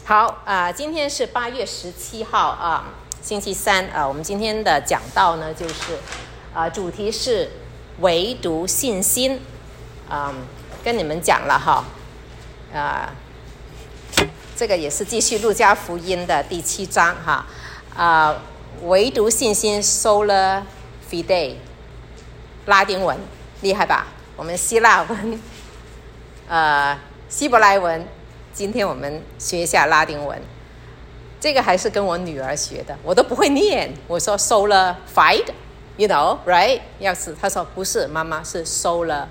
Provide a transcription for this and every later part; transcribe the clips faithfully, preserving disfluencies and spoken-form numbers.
好啊、呃，今天是八月十七号啊、呃，星期三啊、呃。我们今天的讲道呢，就是啊、呃，主题是唯独信心啊、呃，跟你们讲了哈啊、呃，这个也是继续路加福音的第七章哈啊、呃，唯独信心 Sola Fide， 拉丁文厉害吧？我们希腊文、呃希伯来文。今天我们学一下拉丁文，这个还是跟我女儿学的，我都不会念。我说 sola fide，you know right？ 要是她说不是，妈妈是 sola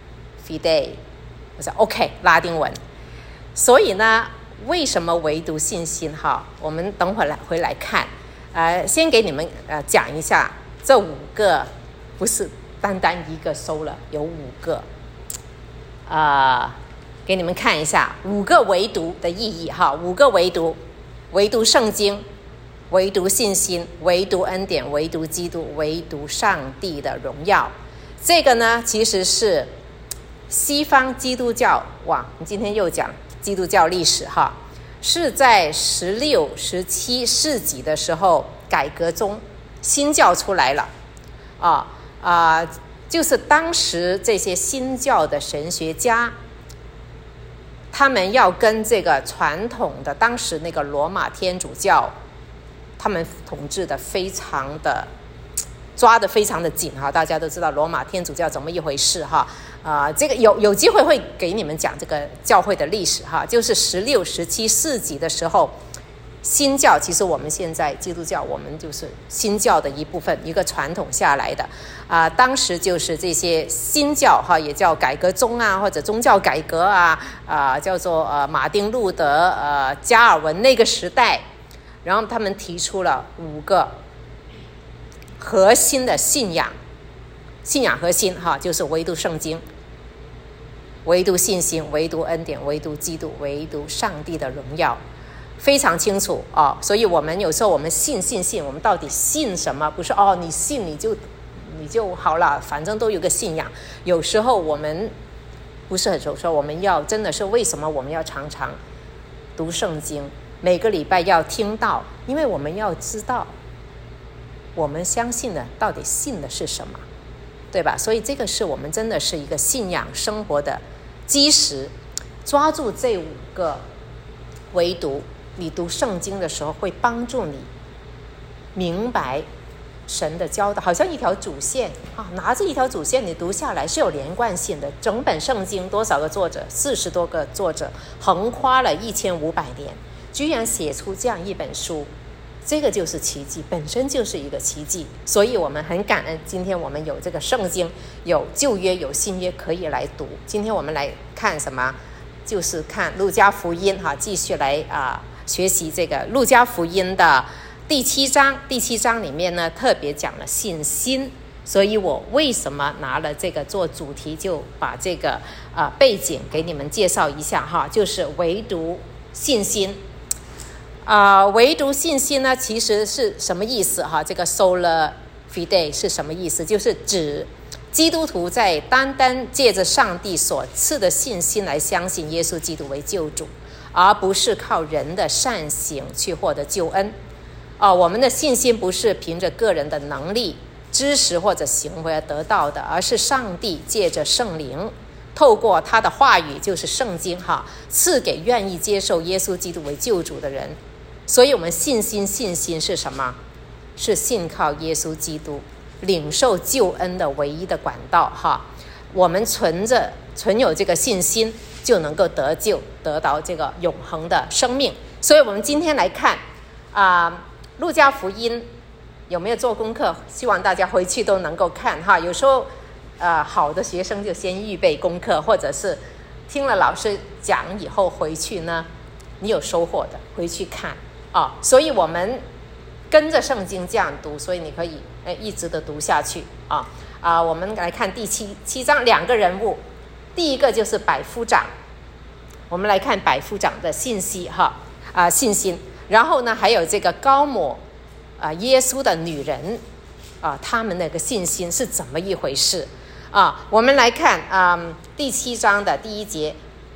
fide， 我说 OK 拉丁文。所以呢，为什么唯独信心？哈，我们等会来回来看。呃，先给你们呃讲一下这五个，不是单单一个 sola， 有五个，啊、呃。给你们看一下五个唯独的意义哈，五个唯独，唯独圣经，唯独信心，唯独恩典，唯独基督，唯独上帝的荣耀。这个呢，其实是西方基督教哇，我们今天又讲基督教历史哈，是在十六、十七世纪的时候改革中新教出来了啊啊、呃，就是当时这些新教的神学家。他们要跟这个传统的当时那个罗马天主教，他们统治的非常的抓得非常的紧哈，大家都知道罗马天主教怎么一回事哈啊、呃，这个有有机会会给你们讲这个教会的历史哈，就是十六、十七世纪的时候，新教其实我们现在基督教，我们就是新教的一部分，一个传统下来的啊、呃。当时就是这些新教哈，也叫改革宗啊，或者宗教改革啊，啊、呃、叫做呃马丁路德、呃加尔文那个时代，然后他们提出了五个核心的信仰，信仰核心哈，就是唯独圣经、唯独信心、唯独恩典、唯独基督、唯独上帝的荣耀。非常清楚哦，所以我们有时候我们信信信，我们到底信什么？不是哦，你信你就你就好了，反正都有个信仰。有时候我们不是很熟说，我们要真的是为什么我们要常常读圣经，每个礼拜要听到，因为我们要知道我们相信的到底信的是什么，对吧？所以这个是我们真的是一个信仰生活的基石，抓住这五个唯独。你读圣经的时候会帮助你明白神的教导，好像一条主线啊，拿着一条主线你读下来是有连贯性的。整本圣经多少个作者？四十多个作者，横跨了一千五百年，居然写出这样一本书，这个就是奇迹，本身就是一个奇迹。所以我们很感恩，今天我们有这个圣经，有旧约有新约可以来读。今天我们来看什么？就是看路加福音哈，继续来啊。呃学习这个路加福音的第七章，第七章里面呢特别讲了信心，所以我为什么拿了这个做主题，就把这个呃背景给你们介绍一下哈，就是唯独信心。啊、呃，唯独信心呢其实是什么意思哈？这个 sola fide 是什么意思？就是指基督徒在单单借着上帝所赐的信心来相信耶稣基督为救主。而不是靠人的善行去获得救恩，啊、呃，我们的信心不是凭着个人的能力、知识或者行为而得到的，而是上帝借着圣灵，透过他的话语，就是圣经哈，赐给愿意接受耶稣基督为救主的人。所以，我们信心信心是什么？是信靠耶稣基督，领受救恩的唯一的管道哈。我们存着存有这个信心，就能够得救，得到这个永恒的生命。所以我们今天来看啊、呃，路加福音有没有做功课？希望大家回去都能够看哈。有时候呃，好的学生就先预备功课，或者是听了老师讲以后回去呢，你有收获的，回去看啊。所以我们跟着圣经这样读，所以你可以呃一直的读下去啊。啊、呃，我们来看第七七章，两个人物，第一个就是百夫长，我们来看百夫长的信息哈啊、呃、信心，然后呢还有这个高抹啊、呃、耶稣的女人啊、呃，他们那个信心是怎么一回事啊？我们来看啊、呃、第七章的第一节，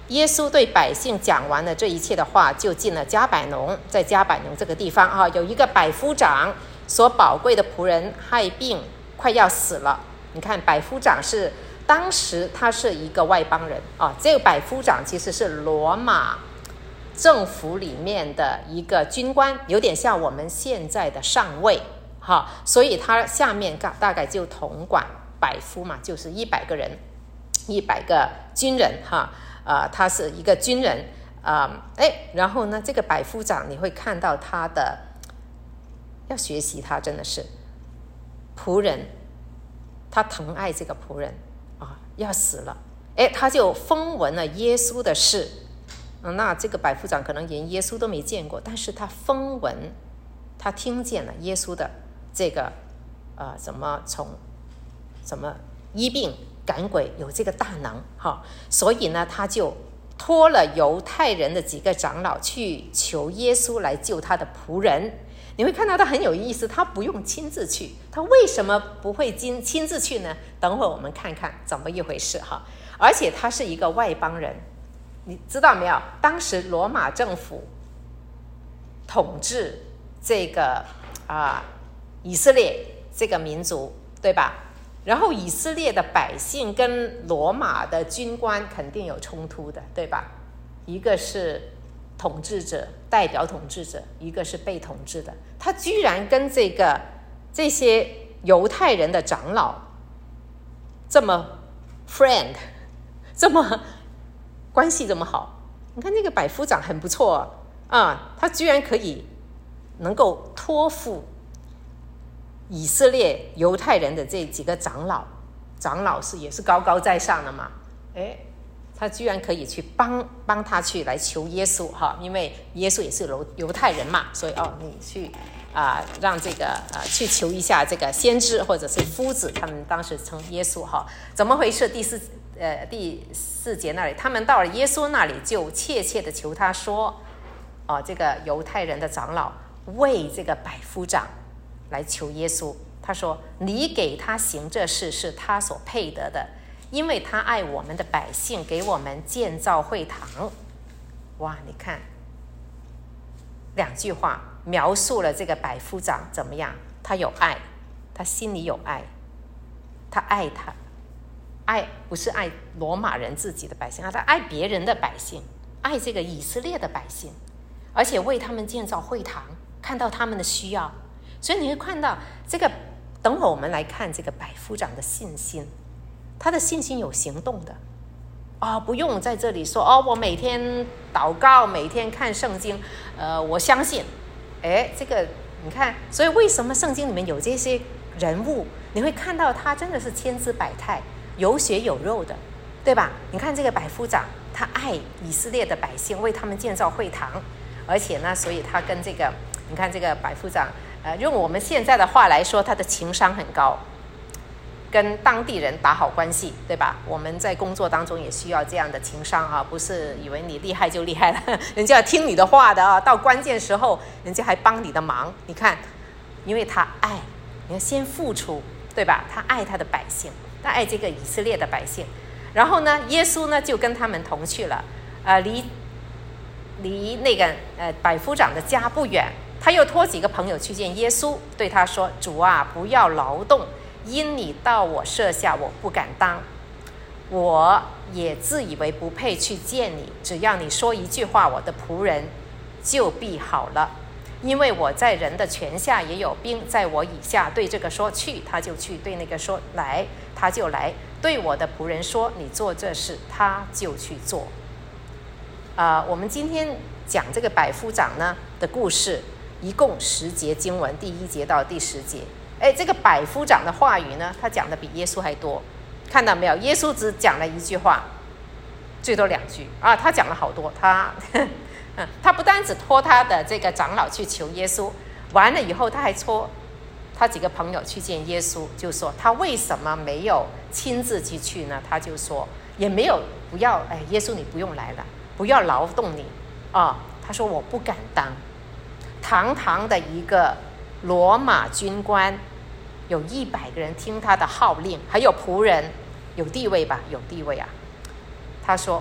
耶稣对百姓讲完了这一切的话，就进了加百农。在加百农这个地方啊，有一个百夫长所宝贵的仆人害病，快要死了。你看，百夫长是当时他是一个外邦人啊，这个百夫长其实是罗马政府里面的一个军官，有点像我们现在的上尉哈，所以他下面大概就统管百夫嘛，就是一百个人，一百个军人哈。呃，他是一个军人，啊、呃，哎，然后呢，这个百夫长你会看到他的，要学习他真的是仆人，他疼爱这个仆人啊，要死了，哎，他就风闻了耶稣的事，嗯、那这个百夫长可能连耶稣都没见过，但是他风闻，他听见了耶稣的这个，呃，怎么从怎么医病赶鬼，有这个大能哈，所以呢，他就托了犹太人的几个长老去求耶稣来救他的仆人。你会看到他很有意思，他不用亲自去，他为什么不会亲亲自去呢？等会我们看看怎么一回事哈。而且他是一个外邦人，你知道没有？当时罗马政府统治这个啊、呃、以色列这个民族，对吧？然后以色列的百姓跟罗马的军官肯定有冲突的，对吧？一个是统治者，代表统治者，一个是被统治的。他居然跟这个这些犹太人的长老这么 friend， 这么关系这么好。你看那个百夫长很不错啊，他居然可以能够托付以色列犹太人的这几个长老，长老是也是高高在上的嘛，哎，他居然可以去帮帮他去来求耶稣哈，因为耶稣也是犹犹太人嘛，所以哦，你去啊、呃、让这个啊、呃、去求一下这个先知或者是夫子，他们当时称耶稣哈，怎么回事？第四呃第四节那里，他们到了耶稣那里，就切切的求他说，哦，这个犹太人的长老为这个百夫长来求耶稣，他说：“你给他行这事是他所配得的，因为他爱我们的百姓，给我们建造会堂。”哇，你看两句话描述了这个百夫长怎么样？他有爱，他心里有爱，他爱他，爱不是爱罗马人自己的百姓，他爱别人的百姓，爱这个以色列的百姓，而且为他们建造会堂，看到他们的需要。所以你会看到这个，等会我们来看这个百夫长的信心，他的信心有行动的哦，不用在这里说哦，我每天祷告，每天看圣经，呃，我相信，哎，这个你看，所以为什么圣经里面有这些人物，你会看到他真的是千姿百态，有血有肉的，对吧？你看这个百夫长，他爱以色列的百姓，为他们建造会堂，而且呢，所以他跟这个，你看这个百夫长。呃，用我们现在的话来说，他的情商很高，跟当地人打好关系，对吧？我们在工作当中也需要这样的情商啊，不是以为你厉害就厉害了，人家要听你的话的啊，到关键时候人家还帮你的忙。你看，因为他爱，你要先付出，对吧？他爱他的百姓，他爱这个以色列的百姓。然后呢，耶稣呢就跟他们同去了，呃，离离那个呃百夫长的家不远。他又托几个朋友去见耶稣，对他说：“主啊，不要劳动，因你到我舍下，我不敢当。我也自以为不配去见你，只要你说一句话，我的仆人就必好了。因为我在人的权下也有兵，在我以下，对这个说去，他就去；对那个说来，他就来；对我的仆人说你做这事，他就去做。”啊、呃，我们今天讲这个百夫长呢的故事。一共十节经文，第一节到第十节。哎，这个百夫长的话语呢，他讲的比耶稣还多，看到没有？耶稣只讲了一句话，最多两句啊，他讲了好多。他，他不单只托他的这个长老去求耶稣，完了以后他还托他几个朋友去见耶稣，就说他为什么没有亲自去去呢？他就说也没有不要，哎，耶稣你不用来了，不要劳动你啊。他说我不敢当。堂堂的一个罗马军官，有一百个人听他的号令，还有仆人，有地位吧？有地位啊。他说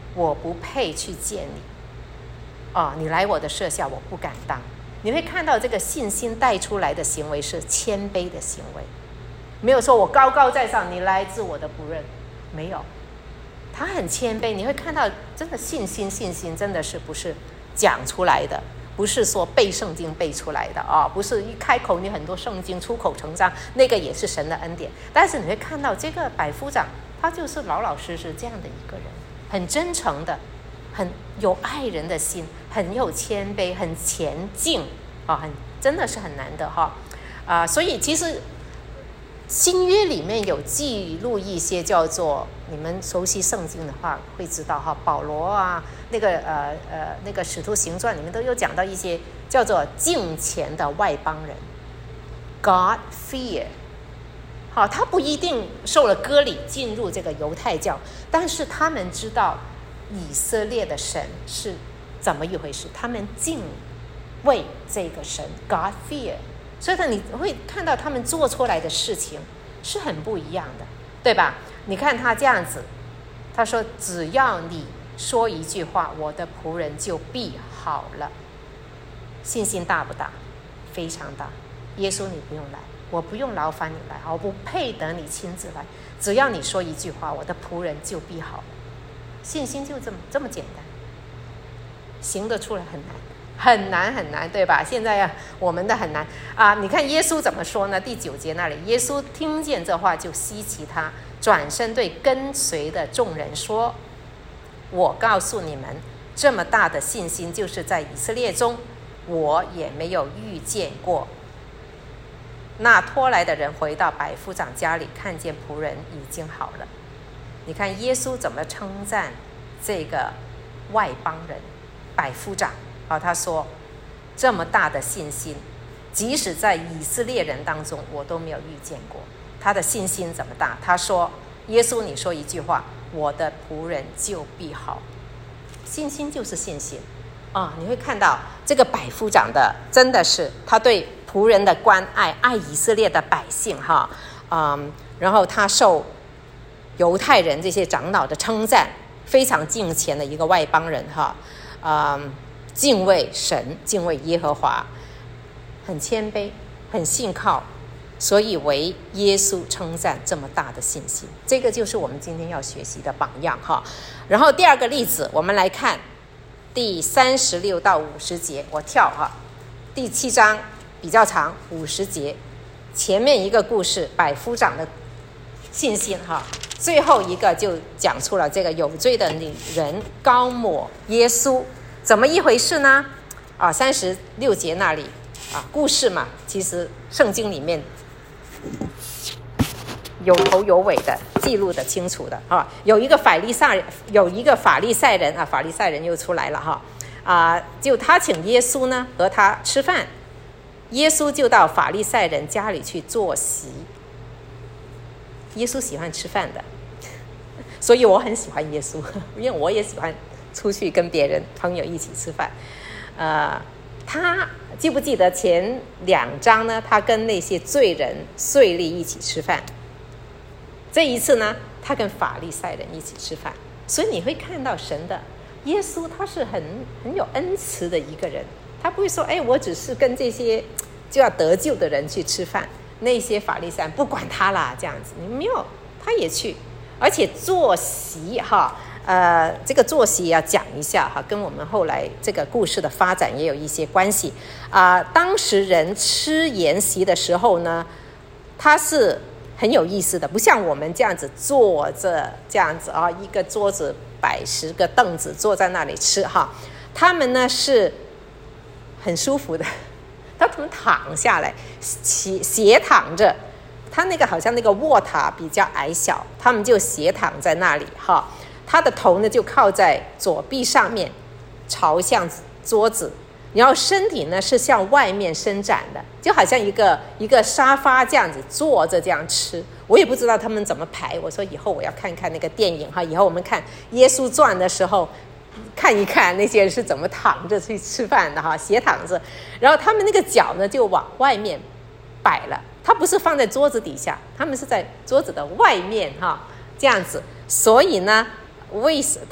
我不配去见你。哦，你来我的舍下，我不敢当。你会看到这个信心带出来的行为是谦卑的行为，没有说我高高在上，你来自我的不认，没有，他很谦卑。你会看到真的信心，信心真的是不是讲出来的，不是说背圣经背出来的啊、哦，不是一开口你很多圣经出口成章，那个也是神的恩典。但是你会看到这个百夫长，他就是老老实实这样的一个人，很真诚的，很有爱人的心，很有谦卑，很前进啊、哦，很真的是很难的哈啊、呃！所以其实新约里面有记录一些叫做，你们熟悉圣经的话会知道哈，保罗啊，那个呃呃那个使徒行传里面都有讲到一些叫做敬虔的外邦人 ，God fear。好，他不一定受了割礼进入这个犹太教，但是他们知道以色列的神是怎么一回事，他们敬畏这个神 God fear， 所以呢你会看到他们做出来的事情是很不一样的，对吧？你看他这样子，他说只要你说一句话，我的仆人就必好了。信心大不大？非常大。耶稣你不用来，我不用劳烦你来，我不配得你亲自来，只要你说一句话，我的仆人就必好了。信心就这么这么简单，行得出来很难，很难很难，对吧？现在啊，我们的很难啊。你看耶稣怎么说呢？第九节那里，耶稣听见这话就稀奇他，转身对跟随的众人说：“我告诉你们，这么大的信心，就是在以色列中，我也没有遇见过。”那拖来的人回到百夫长家里，看见仆人已经好了。你看耶稣怎么称赞这个外邦人百夫长啊？他说这么大的信心，即使在以色列人当中我都没有遇见过。他的信心怎么大？他说耶稣你说一句话，我的仆人就必好。信心就是信心啊！你会看到这个百夫长的真的是他对仆人的关爱，爱以色列的百姓哈，嗯，然后他受犹太人这些长老的称赞，非常敬虔的一个外邦人哈，嗯，敬畏神，敬畏耶和华，很谦卑，很信靠，所以为耶稣称赞这么大的信心。这个就是我们今天要学习的榜样哈。然后第二个例子，我们来看第三十六到五十节，我跳哈，第七章比较长，五十节，前面一个故事百夫长的信心哈，最后一个就讲出了这个有罪的女人膏抹耶稣，怎么一回事呢？啊，三十六节那里啊，故事嘛，其实圣经里面有头有尾的，记录的清楚的啊。有一个法利赛，有一个法利赛人啊，法利赛人又出来了哈啊，就他请耶稣呢和他吃饭，耶稣就到法利赛人家里去坐席。耶稣喜欢吃饭的，所以我很喜欢耶稣，因为我也喜欢出去跟别人朋友一起吃饭。呃，他记不记得前两章呢？他跟那些罪人税吏一起吃饭。这一次呢，他跟法利赛人一起吃饭。所以你会看到神的耶稣，他是很很有恩慈的一个人。他不会说，哎，我只是跟这些就要得救的人去吃饭。那些法利赛人不管他啦，这样子你没有，他也去，而且坐席哈，呃，这个坐席也要讲一下哈，跟我们后来这个故事的发展也有一些关系啊、呃。当时人吃筵席的时候呢，他是很有意思的，不像我们这样子坐着这样子啊，一个桌子摆十个凳子坐在那里吃哈，他们呢是很舒服的。他们躺下来，斜斜躺着，他那个好像那个卧榻比较矮小，他们就斜躺在那里哈。他的头呢就靠在左臂上面，朝向桌子，然后身体呢是向外面伸展的，就好像一个一个沙发这样子坐着这样吃。我也不知道他们怎么排，我说以后我要看看那个电影哈，以后我们看耶稣传的时候。看一看那些人是怎么躺着去吃饭的哈，斜躺着，然后他们那个脚呢就往外面摆了，他不是放在桌子底下，他们是在桌子的外面哈，这样子。所以呢，为什他们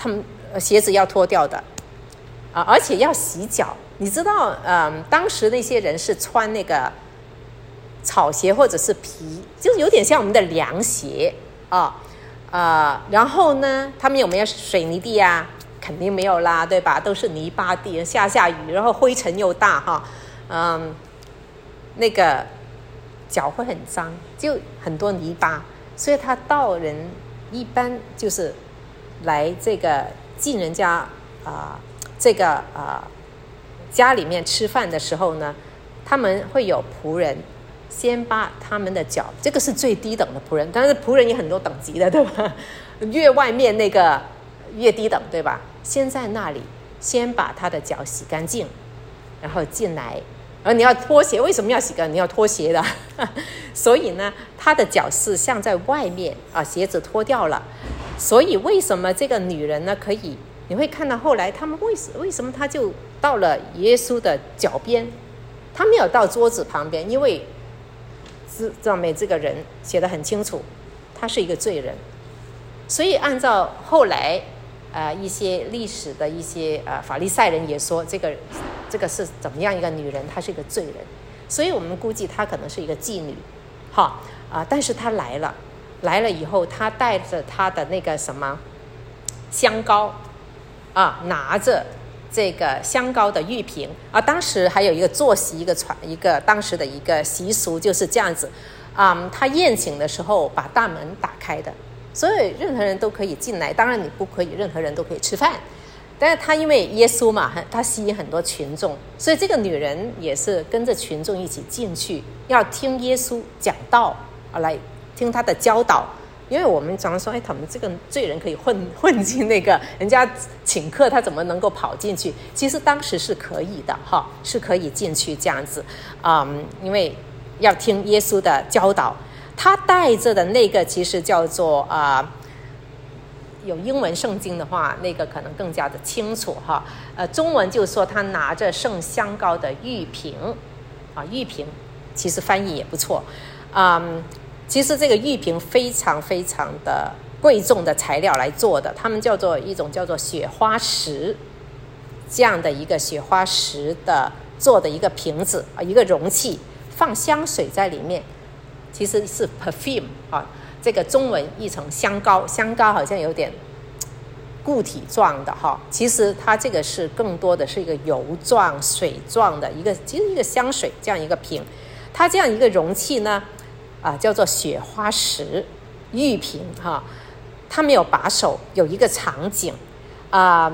鞋子要脱掉的啊，而且要洗脚。你知道，嗯，当时那些人是穿那个草鞋或者是皮，就是有点像我们的凉鞋啊啊。然后呢，他们有没有水泥地啊？肯定没有啦，对吧？都是泥巴地，下下雨，然后灰尘又大哈，嗯，那个脚会很脏，就很多泥巴，所以他道人一般就是来这个进人家啊、呃，这个啊、呃、家里面吃饭的时候呢，他们会有仆人先把他们的脚，这个是最低等的仆人，但是仆人也很多等级的，对吧？越外面那个越低等，对吧？先在那里先把他的脚洗干净，然后进来。而你要脱鞋，为什么要洗干净？你要脱鞋的，所以呢，他的脚是像在外面啊，鞋子脱掉了。所以为什么这个女人呢可以？你会看到后来他们为为什么他就到了耶稣的脚边，他没有到桌子旁边，因为上面这个人写得很清楚，他是一个罪人。所以按照后来呃一些历史的一些呃法利赛人也说，这个这个是怎么样一个女人，她是一个罪人。所以我们估计她可能是一个妓女，哈啊、呃，但是她来了，来了以后，她带着她的那个什么香膏啊，拿着这个香膏的玉瓶啊，当时还有一个坐席，一个传一个当时的一个习俗就是这样子啊、嗯，他宴请的时候把大门打开的，所以任何人都可以进来，当然你不可以任何人都可以吃饭，但是他因为耶稣嘛，他吸引很多群众，所以这个女人也是跟着群众一起进去，要听耶稣讲道啊，来听他的教导。因为我们常常说，哎，他们这个罪人可以混混进那个人家请客，他怎么能够跑进去？其实当时是可以的，哈，是可以进去这样子，嗯，因为要听耶稣的教导。他带着的那个其实叫做啊、呃，有英文圣经的话，那个可能更加的清楚哈。呃，中文就说他拿着盛香膏的玉瓶，啊，玉瓶其实翻译也不错，嗯。其实这个玉瓶非常非常的贵重的材料来做的，他们叫做一种叫做雪花石，这样的一个雪花石的做的一个瓶子啊，一个容器，放香水在里面，其实是 perfume 啊，这个中文译成香膏，香膏好像有点固体状的哈，其实它这个是更多的是一个油状、水状的一个，其实一个香水这样一个瓶，它这样一个容器呢。啊，叫做雪花石玉瓶哈，它没有把手，有一个场景啊、呃，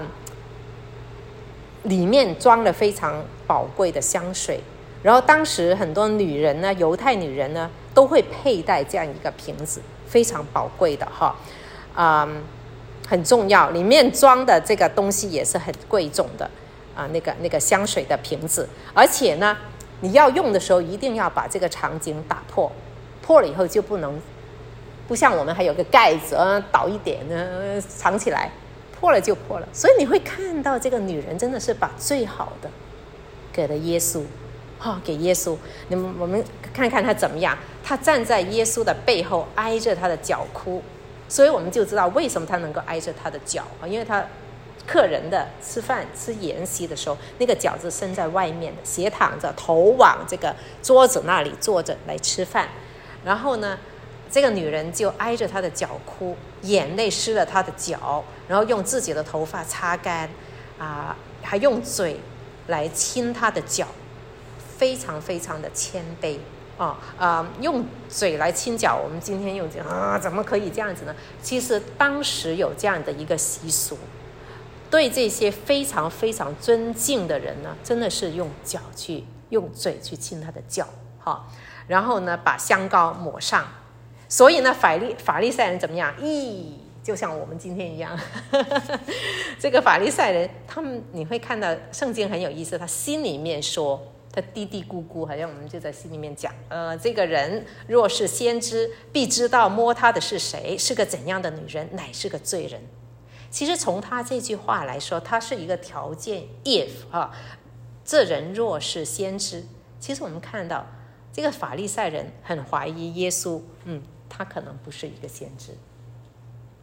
里面装了非常宝贵的香水，然后当时很多女人呢，犹太女人呢都会佩戴这样一个瓶子，非常宝贵的哈，啊、呃，很重要，里面装的这个东西也是很贵重的啊、呃，那个那个香水的瓶子，而且呢，你要用的时候一定要把这个场景打破。破了以后就不能，不像我们还有个盖子，呃，倒一点呢，藏起来，破了就破了。所以你会看到这个女人真的是把最好的给了耶稣，哈、哦，给耶稣。你们我们看看她怎么样，她站在耶稣的背后，挨着他的脚哭，所以我们就知道为什么她能够挨着他的脚啊，因为她客人的吃饭吃筵席的时候，那个脚是伸在外面的，斜躺着，头往这个桌子那里坐着来吃饭。然后呢，这个女人就挨着他的脚哭，眼泪湿了他的脚，然后用自己的头发擦干，啊、呃，还用嘴来亲他的脚，非常非常的谦卑啊啊、呃！用嘴来亲脚，我们今天用脚啊，怎么可以这样子呢？其实当时有这样的一个习俗，对这些非常非常尊敬的人呢，真的是用脚去用嘴去亲他的脚，哈。然后呢，把香膏抹上，所以呢，法利法利赛人怎么样？咦，就像我们今天一样，这个法利赛人，他们你会看到圣经很有意思，他心里面说，他嘀嘀咕咕，好像我们就在心里面讲，呃，这个人若是先知，必知道摸他的是谁，是个怎样的女人，乃是个罪人。其实从他这句话来说，他是一个条件 ，if 啊，这人若是先知，其实我们看到。这个法利赛人很怀疑耶稣，嗯，他可能不是一个先知，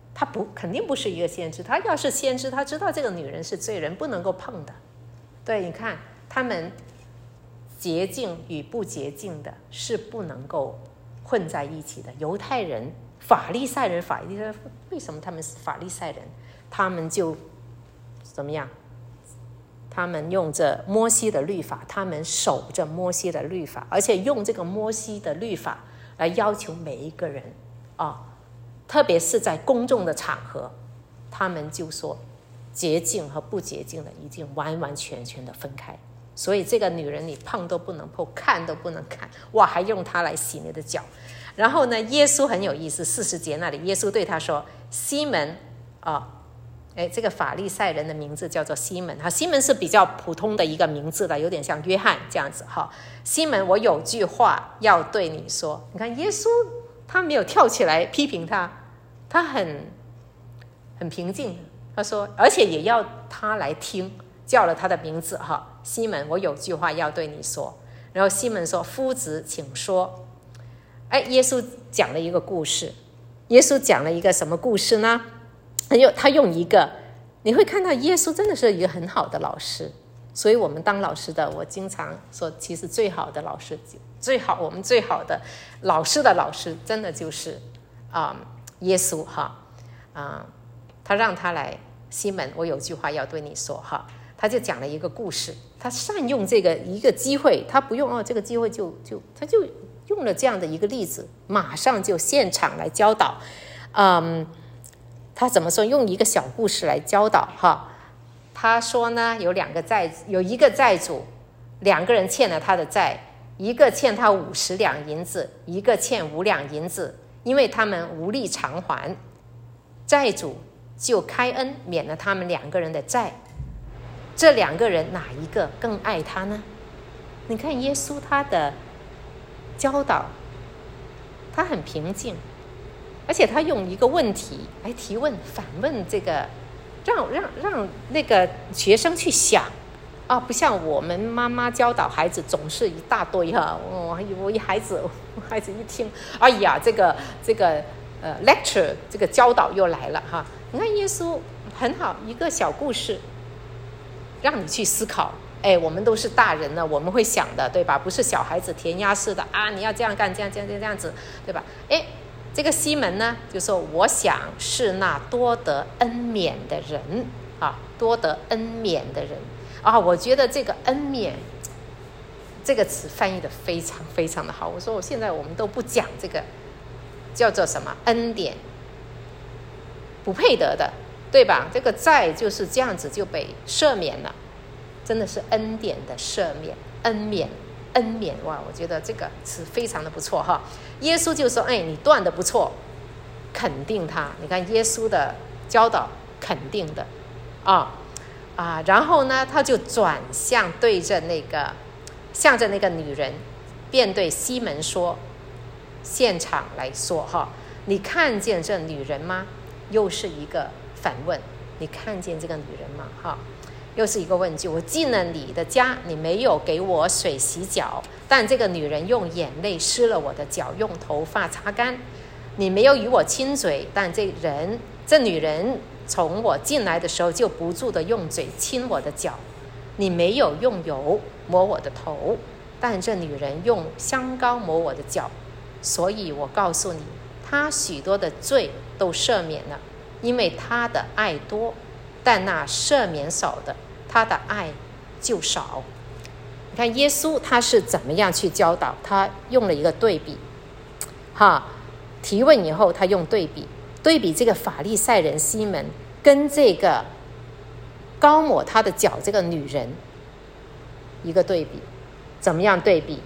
他不肯定不是一个先知，他要是先知，他知道这个女人是罪人，不能够碰的。对，你看他们洁净与不洁净的是不能够混在一起的。犹太人、法利赛人，法利赛人为什么他们是法利赛人？他们就怎么样？他们用着摩西的律法，他们守着摩西的律法，而且用这个摩西的律法来要求每一个人啊，特别是在公众的场合，他们就说洁净和不洁净的已经完完全全的分开。所以这个女人你碰都不能碰，看都不能看，哇，还用她来洗你的脚。然后呢，耶稣很有意思，四十节那里耶稣对他说：西门啊，哎，这个法利赛人的名字叫做西门哈，西门是比较普通的一个名字的，有点像约翰这样子哈。西门，我有句话要对你说。你看耶稣他没有跳起来批评他，他很很平静，他说，而且也要他来听，叫了他的名字哈，西门，我有句话要对你说。然后西门说：夫子请说。哎，耶稣讲了一个故事。耶稣讲了一个什么故事呢？他用一个，你会看到耶稣真的是一个很好的老师。所以我们当老师的，我经常说，其实最好的老师，最好我们最好的老师的老师，真的就是啊、嗯、耶稣哈啊、嗯，他让他来，西门，我有句话要对你说哈。他就讲了一个故事，他善用这个一个机会，他不用哦这个机会就就他就用了这样的一个例子，马上就现场来教导。嗯，他怎么说？用一个小故事来教导哈。他说呢，有两个债，有一个债主，两个人欠了他的债，一个欠他五十两银子，一个欠五两银子，因为他们无力偿还，债主就开恩免了他们两个人的债。这两个人哪一个更爱他呢？你看耶稣他的教导，他很平静，而且他用一个问题来提问反问这个，让让让那个学生去想啊，不像我们妈妈教导孩子总是一大堆哈、啊，我我一孩子我孩子一听，哎呀，这个这个呃 lecture 这个教导又来了哈。你看耶稣很好，一个小故事。让你去思考，哎，我们都是大人了，我们会想的，对吧？不是小孩子填鸭式的啊，你要这样干，这样这样这样子，对吧？哎，这个西门呢，就说我想是那多得恩免的人啊，多得恩免的人啊，我觉得这个恩免这个词翻译的非常非常的好。我说我现在我们都不讲这个叫做什么恩典，不配得的。对吧？这个债就是这样子就被赦免了，真的是恩典的赦免，恩免，恩免哇！我觉得这个词非常的不错哈。耶稣就说：“哎，你断的不错，肯定他。”你看耶稣的教导，肯定的啊啊。然后呢，他就转向对着那个，向着那个女人，便对西门说：“现场来说哈，你看见这女人吗？”又是一个。反问，你看见这个女人吗？哈，又是一个问句。我进了你的家，你没有给我水洗脚，但这个女人用眼泪湿了我的脚，用头发擦干。你没有与我亲嘴，但这人这女人从我进来的时候就不住的用嘴亲我的脚。你没有用油抹我的头，但这女人用香膏抹我的脚。所以我告诉你，她许多的罪都赦免了，因为他的爱多，但那赦免少的，他的爱就少。你看耶稣他是怎么样去教导？他用了一个对比，哈，提问以后他用对比，对比这个法利赛人西门跟这个膏抹他的脚这个女人一个对比，怎么样对比？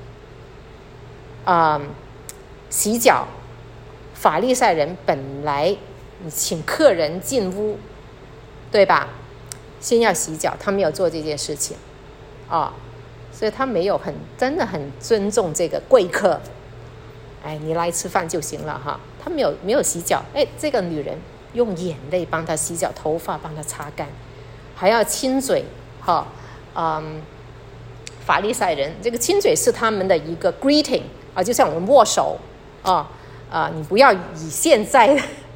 啊、嗯，洗脚，法利赛人本来。你请客人进屋，对吧？先要洗脚，他没有做这件事情，啊、哦，所以他没有很真的很尊重这个贵客。哎，你来吃饭就行了哈，他没有没有洗脚。哎，这个女人用眼泪帮他洗脚，头发帮他擦干，还要亲嘴，哈、哦，嗯，法利赛人这个亲嘴是他们的一个 greeting 啊，就像我们握手啊啊，你不要以现在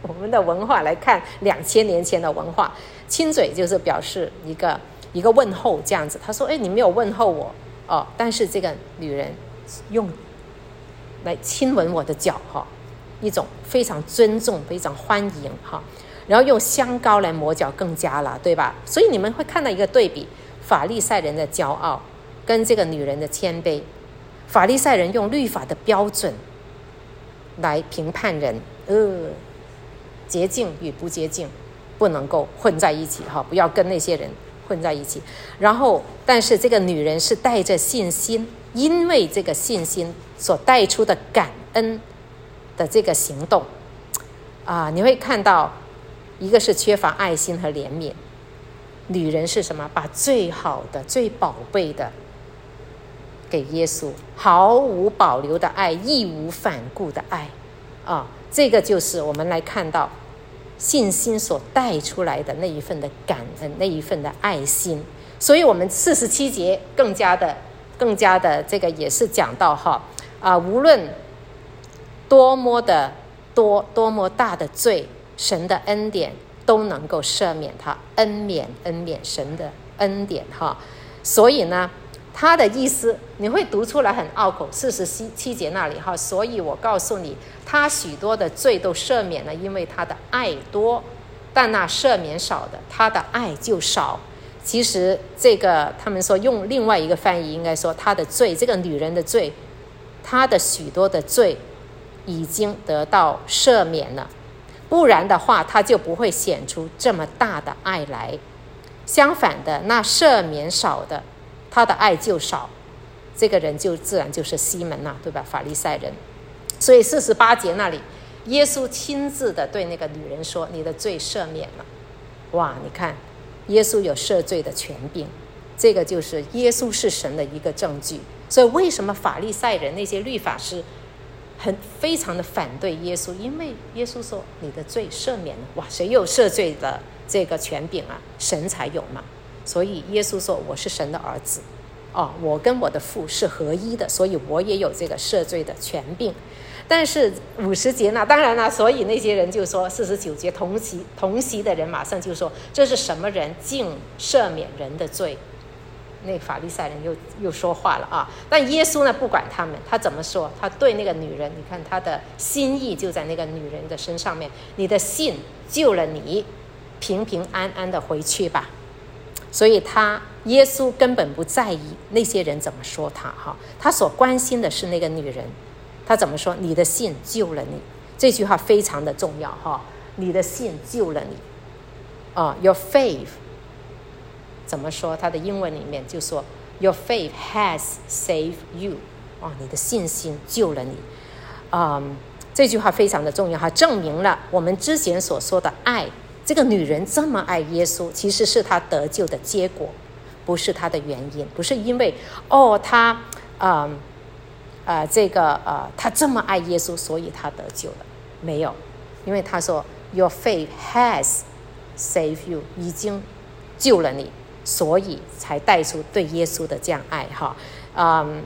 我们的文化来看，两千年前的文化，亲嘴就是表示一个一个问候这样子。他说：“哎，你没有问候我哦。”但是这个女人用来亲吻我的脚哈，一种非常尊重、非常欢迎哈。然后用香膏来抹脚更加了，对吧？所以你们会看到一个对比：法利赛人的骄傲跟这个女人的谦卑。法利赛人用律法的标准来评判人，呃，洁净与不洁净不能够混在一起哈，不要跟那些人混在一起。然后，但是这个女人是带着信心，因为这个信心所带出的感恩的这个行动啊，你会看到，一个是缺乏爱心和怜悯，女人是什么？把最好的、最宝贝的给耶稣，毫无保留的爱，义无反顾的爱啊，这个就是我们来看到信心所带出来的那一份的感恩，那一份的爱心。所以我们四十七节更加的更加的这个也是讲到哈啊，无论多么的多多么大的罪，神的恩典都能够赦免他，恩免恩免，神的恩典哈。所以呢，他的意思你会读出来很拗口，四十七节那里哈，所以我告诉你，他许多的罪都赦免了，因为他的爱多，但那赦免少的，他的爱就少。其实这个他们说用另外一个翻译，应该说他的罪，这个女人的罪，她的许多的罪已经得到赦免了，不然的话他就不会显出这么大的爱来。相反的，那赦免少的，他的爱就少，这个人就自然就是西门了，对吧？法利赛人。所以四十八节那里，耶稣亲自的对那个女人说：“你的罪赦免了。”哇，你看，耶稣有赦罪的权柄，这个就是耶稣是神的一个证据。所以为什么法利赛人那些律法师很非常的反对耶稣？因为耶稣说你的罪赦免了。哇，谁有赦罪的这个权柄啊？神才有嘛。所以耶稣说我是神的儿子哦，我跟我的父是合一的，所以我也有这个赦罪的权柄。但是五十节呢，当然了，所以那些人就说，四十九节同席同席的人马上就说，这是什么人竟赦免人的罪？那法利赛人又又说话了啊！但耶稣呢，不管他们，他怎么说？他对那个女人，你看他的心意就在那个女人的身上面，你的信救了你，平平安安的回去吧。所以他耶稣根本不在意那些人怎么说他哈，他所关心的是那个女人。他怎么说？你的信救了你，这句话非常的重要哈。你的信救了你啊、uh, ，Your faith 怎么说？他的英文里面就说 Your faith has saved you 啊，你的信心救了你啊、um, 这句话非常的重要哈，证明了我们之前所说的爱。这个女人这么爱耶稣，其实是她得救的结果，不是她的原因，不是因为哦她啊。嗯呃，这个呃，他这么爱耶稣，所以他得救了，没有，因为他说 Your faith has saved you， 已经救了你，所以才带出对耶稣的这样爱哈。嗯，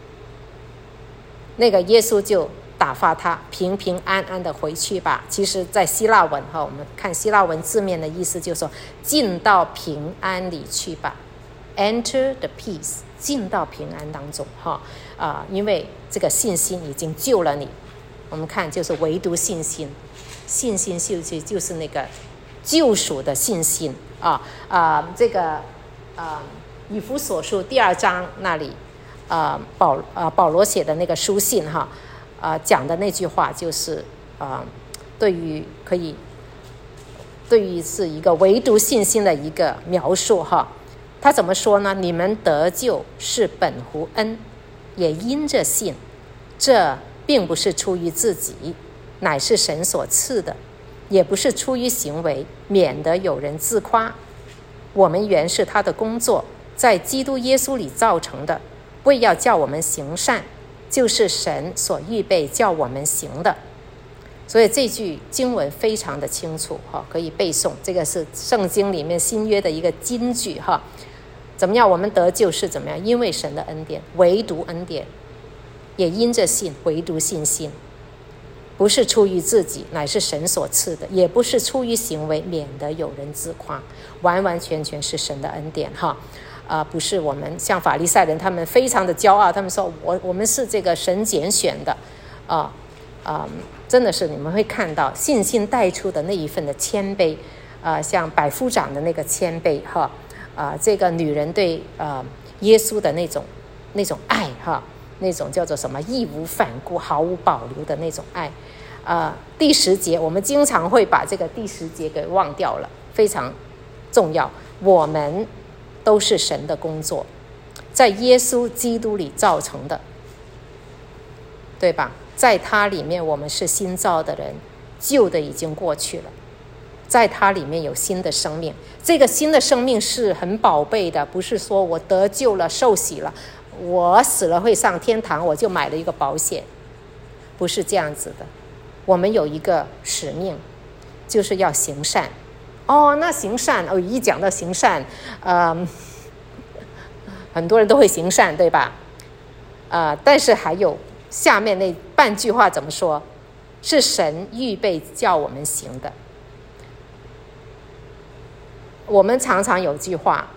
那个耶稣就打发他平平安安的回去吧。其实在希腊文哈，我们看希腊文字面的意思就是说进到平安里去吧， Enter the peace， 进到平安当中哈。啊、呃，因为这个信心已经救了你。我们看就是唯独信心，信心就是就是那个救赎的信心啊啊、呃，这个啊以弗所书第二章那里啊、呃、保啊、呃、保罗写的那个书信哈啊、呃、讲的那句话就是啊、呃、对于可以对于是一个唯独信心的一个描述哈。他怎么说呢？你们得救是本乎恩，也因着信，这并不是出于自己，乃是神所赐的，也不是出于行为，免得有人自夸。我们原是他的工作，在基督耶稣里造成的，为要叫我们行善，就是神所预备叫我们行的。所以这句经文非常的清楚哈，可以背诵。这个是圣经里面新约的一个金句哈。怎么样？我们得救是怎么样？因为神的恩典，唯独恩典，也因着信，唯独信心。 不是出于自己，乃是神所赐的；也不是出于行为，免得有人自夸。完完全全是神的恩典哈。啊、呃，不是我们像法利赛人，他们非常的骄傲，他们说我我们是这个神拣选的，啊、呃、啊、呃，真的是你们会看到信心带出的那一份的谦卑，啊、呃，像百夫长的那个谦卑哈，啊、呃，这个女人对呃耶稣的那种那种爱哈，那种叫做什么义无反顾、毫无保留的那种爱，啊、呃，第十节我们经常会把这个第十节给忘掉了，非常重要，我们都是神的工作，在耶稣基督里造成的，对吧？在他里面我们是新造的人，旧的已经过去了，在他里面有新的生命。这个新的生命是很宝贝的，不是说我得救了受洗了，我死了会上天堂，我就买了一个保险，不是这样子的。我们有一个使命，就是要行善。哦，那行善哦，一讲到行善，呃，很多人都会行善，对吧？呃，但是还有下面那半句话怎么说？是神预备叫我们行的。我们常常有句话，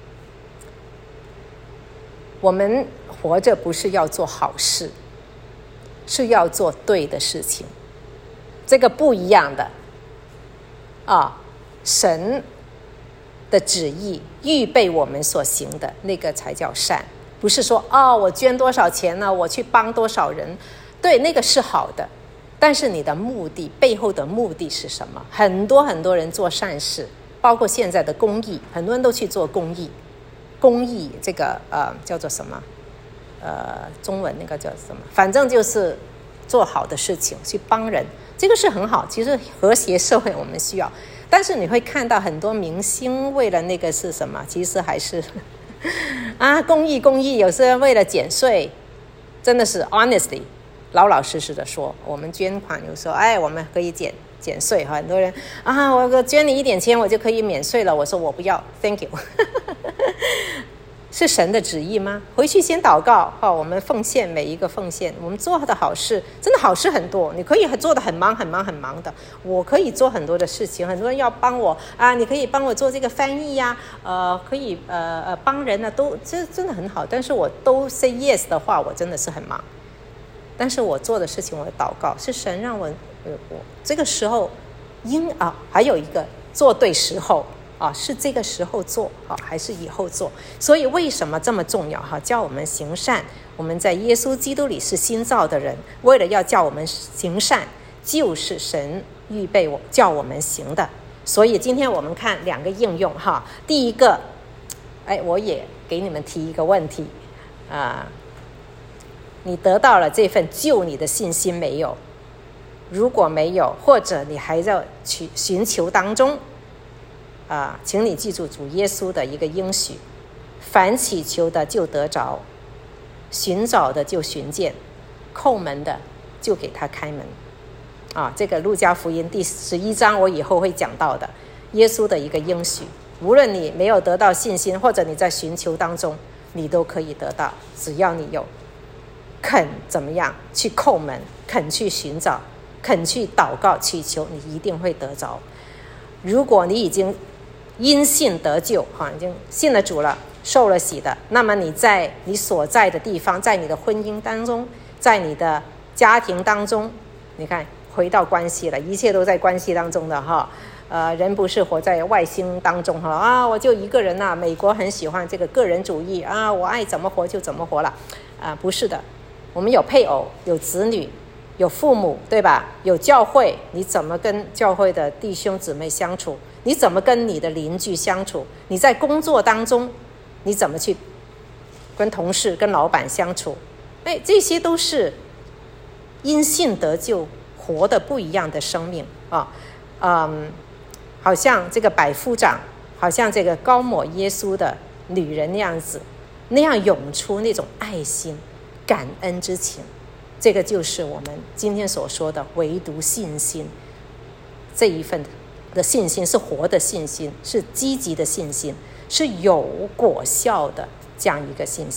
我们活着不是要做好事，是要做对的事情，这个不一样的啊。神的旨意预备我们所行的那个才叫善，不是说哦，我捐多少钱呢，我去帮多少人，对，那个是好的，但是你的目的背后的目的是什么？很多很多人做善事，包括现在的公益，很多人都去做公益，公益这个呃叫做什么？呃，中文那个叫什么？反正就是做好的事情，去帮人，这个是很好。其实和谐社会我们需要。但是你会看到很多明星为了那个是什么，其实还是啊公益公益，有时候为了减税，真的是 honestly 老老实实的说，我们捐款有时候哎我们可以减减税，很多人啊我捐你一点钱我就可以免税了，我说我不要 thank you 是神的旨意吗？回去先祷告、哦、我们奉献每一个奉献，我们做的好事，真的好事很多，你可以做的很忙很忙很忙的，我可以做很多的事情，很多人要帮我啊，你可以帮我做这个翻译呀、啊，呃，可以呃呃帮人啊，都这真的很好，但是我都 say yes 的话，我真的是很忙，但是我做的事情，我的祷告是神让我呃我这个时候应啊，还有一个做对时候。啊，是这个时候做啊，还是以后做？所以为什么这么重要？哈，叫我们行善。我们在耶稣基督里是新造的人，为了要叫我们行善，就是神预备我叫我们行的。所以今天我们看两个应用哈。第一个，哎，我也给你们提一个问题啊，你得到了这份救你的信心没有？如果没有，或者你还在去寻求当中。啊，请你记住主耶稣的一个应许，凡祈求的就得着，寻找的就寻见，叩门的就给他开门。啊，这个路加福音第十一章我以后会讲到的，耶稣的一个应许，无论你没有得到信心，或者你在寻求当中，你都可以得到，只要你有肯怎么样去叩门，肯去寻找，肯去祷告祈求，你一定会得着。如果你已经因信得救，哈，已经信了主了，受了洗的，那么你在你所在的地方，在你的婚姻当中，在你的家庭当中，你看回到关系了，一切都在关系当中的哈。呃，人不是活在外星当中哈啊，我就一个人呐、啊。美国很喜欢这个个人主义啊，我爱怎么活就怎么活了啊，不是的，我们有配偶，有子女。有父母对吧？有教会，你怎么跟教会的弟兄姊妹相处？你怎么跟你的邻居相处？你在工作当中，你怎么去跟同事、跟老板相处？哎，这些都是因信得救、活的不一样的生命啊！嗯，好像这个百夫长，好像这个高抹耶稣的女人那样子，那样涌出那种爱心、感恩之情。这个就是我们今天所说的唯独信心，这一份的信心是活的信心，是积极的信心，是有果效的这样一个信心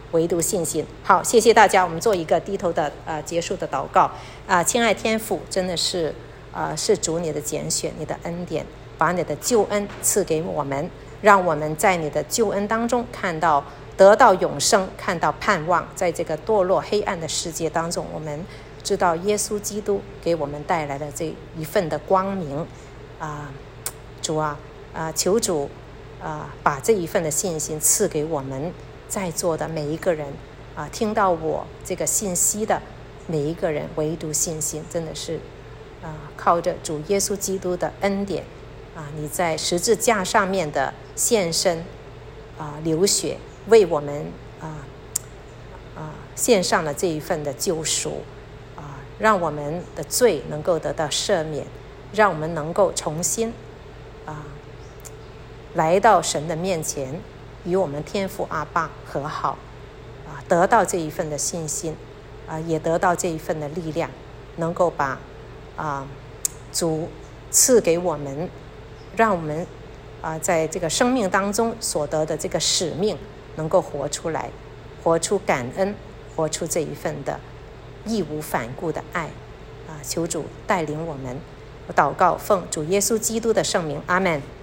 唯独信心。好，谢谢大家，我们做一个低头的呃结束的祷告啊、呃，亲爱天父，真的是呃是主你的拣选，你的恩典，把你的救恩赐给我们，让我们在你的救恩当中看到得到永生，看到盼望。在这个堕落黑暗的世界当中，我们知道耶稣基督给我们带来的这一份的光明啊、呃，主啊啊、呃，求主啊、呃、把这一份的信心赐给我们在座的每一个人啊、呃，听到我这个信息的每一个人，唯独信心，真的是啊、呃，靠着主耶稣基督的恩典啊、呃，你在十字架上面的献身啊、呃，流血为我们啊啊、呃呃、献上了这一份的救赎。让我们的罪能够得到赦免，让我们能够重新啊来到神的面前，与我们天父阿爸和好啊，得到这一份的信心啊，也得到这一份的力量，能够把啊主赐给我们，让我们啊在这个生命当中所得的这个使命能够活出来，活出感恩，活出这一份的义无反顾的爱啊！求主带领我们，我祷告奉主耶稣基督的圣名，阿们。